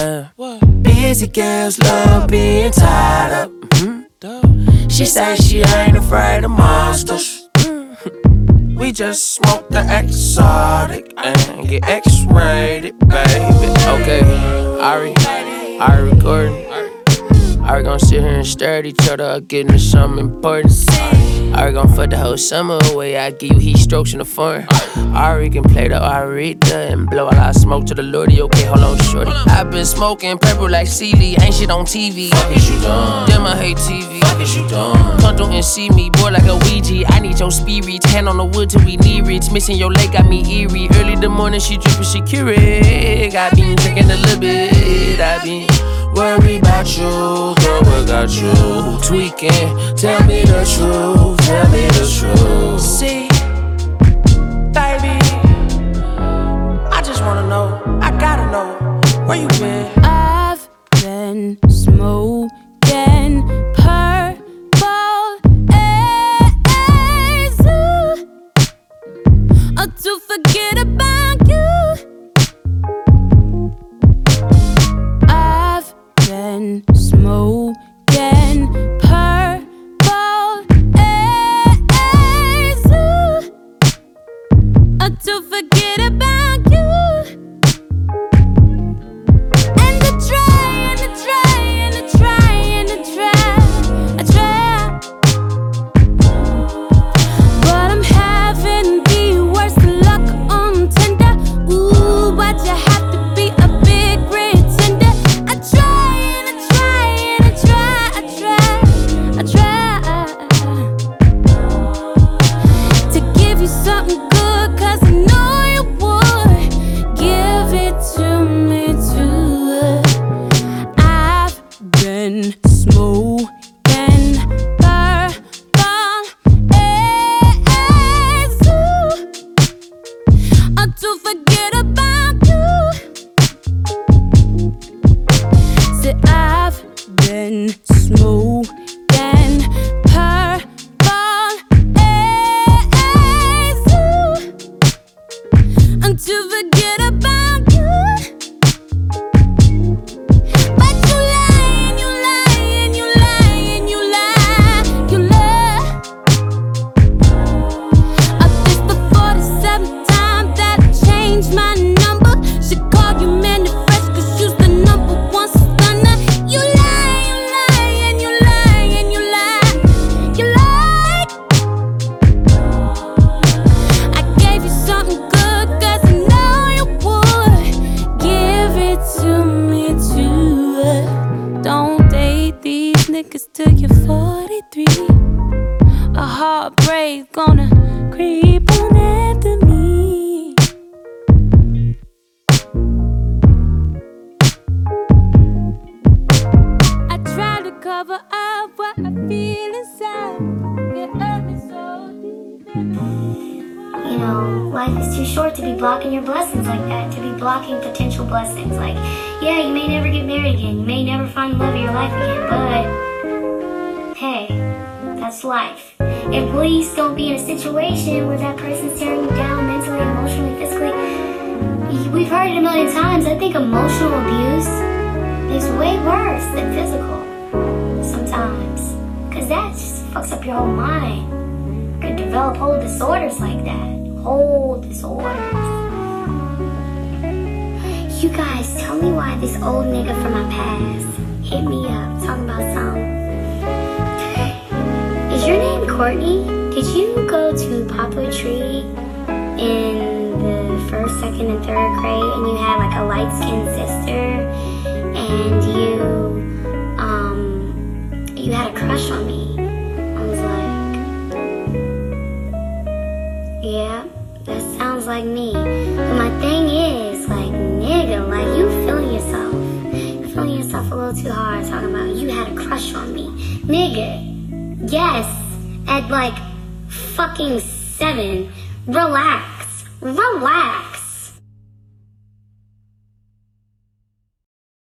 Busy girls love being tied up. She say she ain't afraid of monsters. We just smoke the exotic and get X-rated, baby. Okay, Ari recording. Ari gon' sit here and stare at each other, getting to something important. Ari gon' fuck the whole summer away. I give you heat strokes in the foreign. Ari can play the Arita and blow a lot of smoke to the Lordy. Okay, hold on, shorty. I been smoking purple like Celie. Ain't shit on TV. Fuck is you done? Damn, I hate TV. Fuck is you done? Come through and see me, boy, like a Ouija. I need your spirit. Hand on the wood till we need it. Missing your leg got me eerie. Early the morning, she drippin', she curious. I been drinking a little bit. I been worried about you, girl, what got you tweaking? Tell me the truth, tell me the truth. See, baby, I just wanna know, I gotta know, where you been? I've been smoking purple haze to forget about you. I've been smoking purple haze to forget about you. And I try, and I try, and I try, and I try, I try. But I'm having the worst luck on Tinder. Ooh, why'd you have to be a big pretender? I try, and I try, and I try, I try, I try to give you something good, 'cause I know you would give it to me too. I've been smoking purple haze to forget about you. Said I've been smoking purple haze to forget about you. But you lie, and you lie, and you lie, and you lie, you lie. This the 47th time that I changed my number. Should call you Manny Fresh, 'cause you's the number one stunner. You lie, you lie, and you lie, and you lie, you lie. I gave you something good, 'cause I know you would give it to me too. Don't date these niggas till you're 43. A heartbreak gonna creep on after me. I try to cover up what I feel inside. It hurt me so deep. You know, life is too short to be blocking your blessings like that, to be blocking potential blessings. Like, yeah, you may never get married again, you may never find the love of your life again, but hey, that's life. And please don't be in a situation where that person's tearing you down mentally, emotionally, physically. We've heard it a million times. I think emotional abuse is way worse than physical sometimes, because that just fucks up your whole mind. You could develop whole disorders like that. Whole disorders. You guys, tell me why this old nigga from my past hit me up talking about something. Is your name Courtney? Did you go to Poplar Tree in the 1st, 2nd, and 3rd grade, and you had like a light-skinned sister, and you had a crush on me? I was like, yeah, that sounds like me. But my thing is, like, nigga, like, you feeling yourself. You're feeling yourself a little too hard, talking about you had a crush on me. Nigga, yes, at like fucking 7. Relax.